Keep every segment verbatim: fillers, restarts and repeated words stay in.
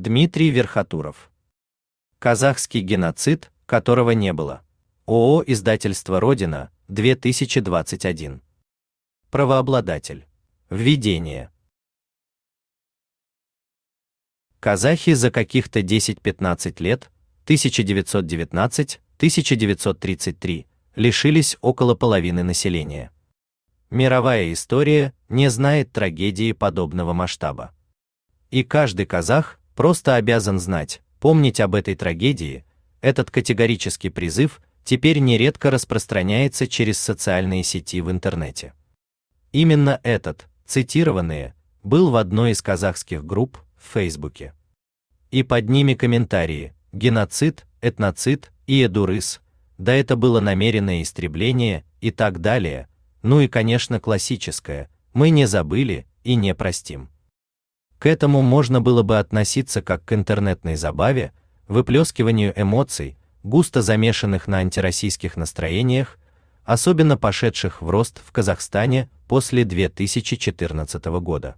Дмитрий Верхотуров. Казахский геноцид, которого не было. ООО «Издательство Родина», две тысячи двадцать один. Правообладатель. Введение. Казахи за каких-то десять-пятнадцать лет, тысяча девятьсот девятнадцать — тысяча девятьсот тридцать три, лишились около половины населения. Мировая история не знает трагедии подобного масштаба. И каждый казах просто обязан знать, помнить об этой трагедии. Этот категорический призыв теперь нередко распространяется через социальные сети в интернете. Именно этот, цитированные, был в одной из казахских групп в Фейсбуке. И под ними комментарии: геноцид, этноцид и эдурыс, да это было намеренное истребление и так далее. Ну и, конечно, классическое: мы не забыли и не простим. К этому можно было бы относиться как к интернетной забаве, выплескиванию эмоций, густо замешанных на антироссийских настроениях, особенно пошедших в рост в Казахстане после две тысячи четырнадцатого года.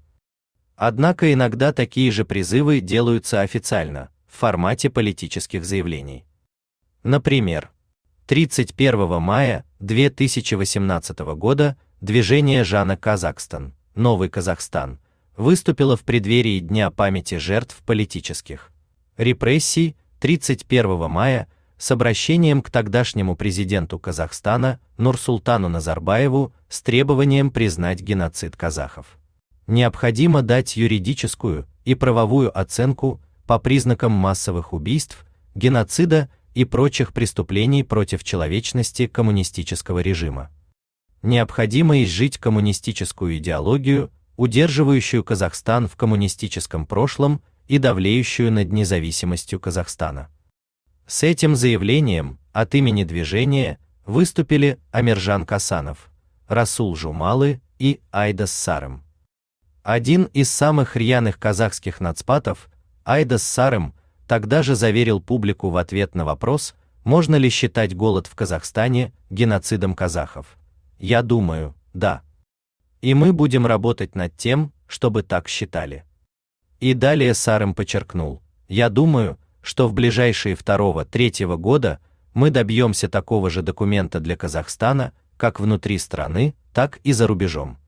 Однако иногда такие же призывы делаются официально, в формате политических заявлений. Например, тридцать первого мая две тысячи восемнадцатого года движение Жана Казахстан, Новый Казахстан, выступило в преддверии Дня памяти жертв политических репрессий тридцать первого мая с обращением к тогдашнему президенту Казахстана Нурсултану Назарбаеву с требованием признать геноцид казахов. Необходимо дать юридическую и правовую оценку по признакам массовых убийств, геноцида и прочих преступлений против человечности коммунистического режима. Необходимо изжить коммунистическую идеологию, удерживающую Казахстан в коммунистическом прошлом и давлеющую над независимостью Казахстана. С этим заявлением от имени движения выступили Амиржан Касанов, Расул Жумалы и Айдас Сарым. Один из самых рьяных казахских нацпатов, Айдас Сарым, тогда же заверил публику в ответ на вопрос, можно ли считать голод в Казахстане геноцидом казахов: «Я думаю, да. И мы будем работать над тем, чтобы так считали». И далее Сарым подчеркнул: «Я думаю, что в ближайшие второго-третьего года мы добьемся такого же документа для Казахстана, как внутри страны, так и за рубежом».